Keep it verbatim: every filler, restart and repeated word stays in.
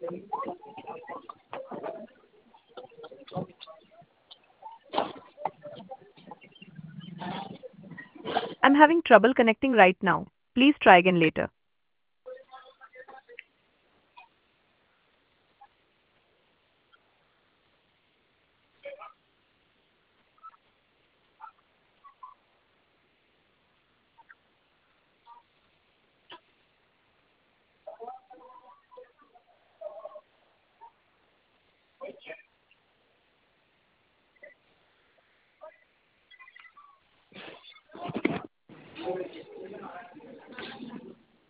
I'm having trouble connecting right now. Please try again later.